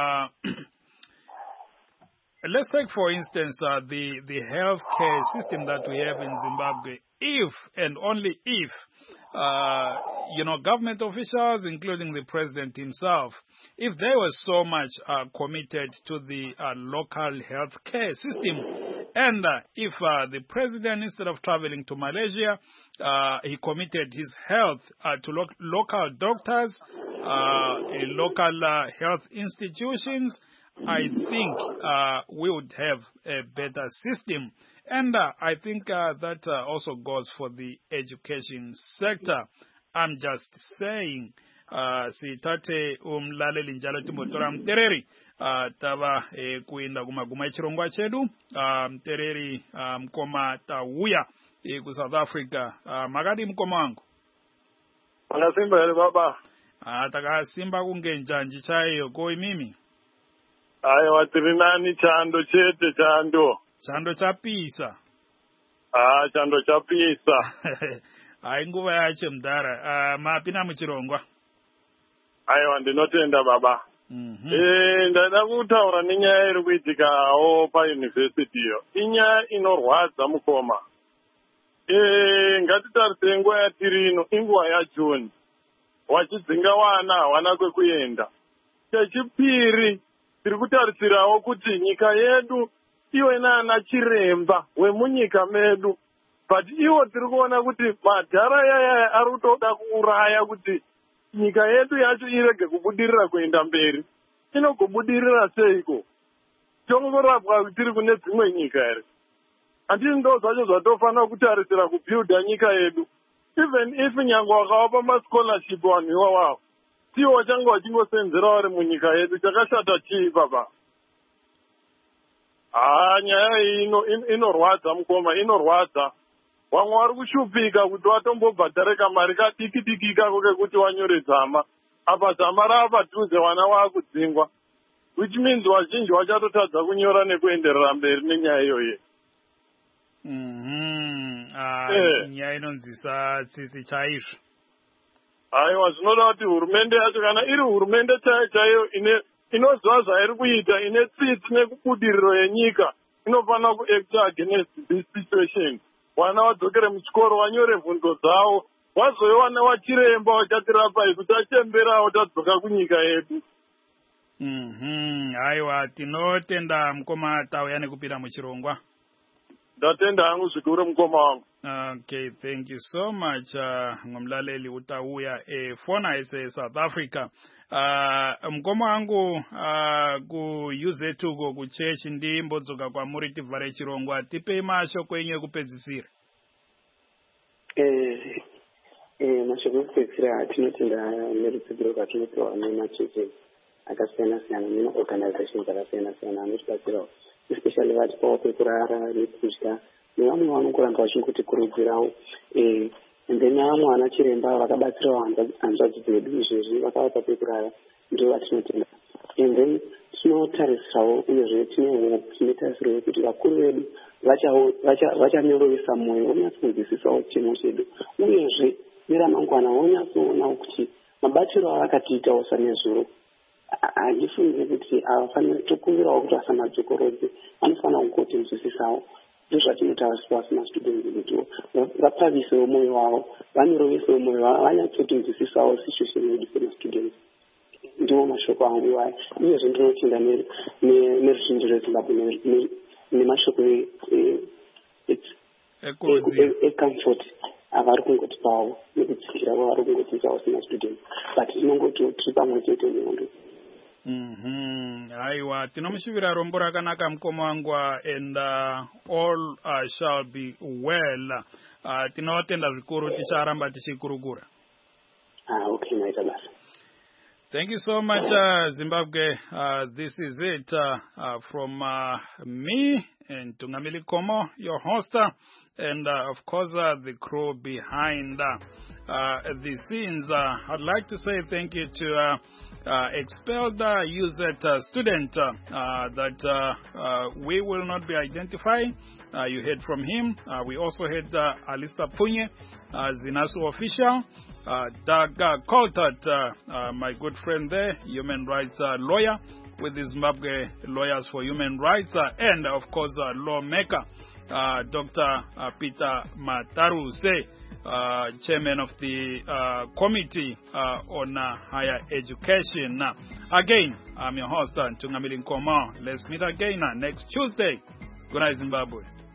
Let's take for instance the healthcare system that we have in Zimbabwe. If and only if government officials, including the president himself, if they were so much committed to the local healthcare system And if the president, instead of traveling to Malaysia, he committed his health to local doctors, local health institutions, I think we would have a better system. And I think that also goes for the education sector. I'm just saying, sitate umlaleli njalo timotora Mtereri, tava kuinda kumaguma chirongwa chedu, Mtereri mkoma tauya ku South Africa. Makadi mkoma wangu? Anasimba hele baba. Takasimba kunge njanji chayo koi mimi. Ayo watirinani chando chete chando. Chando chapisa. Chando chapisa. Hai nguva yacho mdara. Mapina muchirongwa? Ayo ndinotenda baba. Ndada kutaura nenyaya iri kuitikawo pauniversity iyo. Inyaya inorwadza mukoma. Ngatitarise nguva yatiri ino inguva yaJune. Wachidzinga wana hawana kwekuenda. Chechipiri tiri kutarisirawo kuti nyika yedu iwe nana chiremba wemunyika medu. But iwo tiri kuona kuti madhara yaya ari kutoda kuuraya kuti nyika yedu yacho irege kubudirira kuenda mberi. Inogobudirira seiko? Tongorapwa tiri kune dzimwe nyika here. Handiti ndo zvacho zvatofanira kutarisira kubuilda nyika yedu. Even if nyange wakawapa mascholarship vanhu iwawawo, tiwo change vachingosenzera vari munyika yedu, chakashata chii baba? Nyaya iyi inorwadza mukoma, inorwadza. Vamwe vari kushupika kuti watombobhadharika mari kadiki diki kako kekuti wanyore dzama. Apa dzama rava padhuze vana vakudzingwa. Which means vazhinji vachatotadza kunyora nekuenderera mberi nenyaya iyoyi. Nyaya inonzwisa tsitsi chaizvo. Aiwa, zvinoda kuti hurumende yacho kana iri hurumende chaiyo inoziva zvairi kuita, ine tsitsi nekubudiriro yenyika, inofanira kuacta against this situation. Vana vadzokere muchikoro vanyore bvunzo dzavo, vazoiwa nevachiremba vachatirapa kuti achemberawo tadzoka kunyika yedu. Aiwa, tinotenda mukoma tauya nekupinda muchirongwa. Ndatenda hangu zvikuru mukoma wangu. Okay, thank you so much. Ngomlaleli utauya fona ese South Africa. Mukoma wangu ku use tuko ku church ndi mbodzoka kwa muri tivhare chirongwa, tipe mashoko enyu ekupedzisira. Mashoko ekupedzisira tinotenda nerudzidziro rwatinopiwa nemachechi akasiyana-siyana nemaorganizations akasiyana-siyana anotibatsirawo, especially vatipawo pekurara nekudya nevamwe vanongoramba vachingotikurudzirawo. And then vamwe vana chiremba vakabatsirawo hanzvadzi dzedu izvezvi vakavapa pekurara, ndo vatinotenda. And then tinotarisirawo uyezve tine hope, tinotarisirawo kuti vakuru vedu vachanyorovesa mwoyo, vonyatsokunzwisisawo chimo chedu, uyezve neramangwana vonyatsoona kuti mabatiro avakatiitawo sanezuro handifungire kuti avafanira tokumbirawo kuti vasamadzokorodze, vanofanira kungotinzwisisawo. Ndozvatinotariswa semastudents kuti vapavisewo mwoyo wavo, vanyorovesewo mwoyo wavo, vanyatsotinzwisisawo situation yedu semastudents. Ndiwo mashoko angu iwayo. Uyezve ndinotenda neruzhinji rwezimbabwe nemashoko ecomfort avari kungotipawo nekutsikira vavari kungotiisawo semastudents, but tinongoti tiri pamwe chete neondo. Aiwa, tinomushivira rombo rakanaka mukoma wangu, and all shall be well. Tinotenda zvikuru, ticharamba tichikurukura. Okay, naita basa. Thank you so much, Zimbabwe. This is it from me and Tungamili Komo, your host, and of course the crew behind the scenes. I'd like to say thank you to expelled UZ student that we will not be identifying. You heard from him. We also heard Alista Punye, Zinasu official, Doug Coltart, my good friend there, human rights lawyer with the Zimbabwe Lawyers for Human Rights, and of course lawmaker Dr. Peter Mataruse, chairman of the committee on higher education. Again, I'm your host, Tungamili Nkomo. Let's meet again next Tuesday. Good night, Zimbabwe.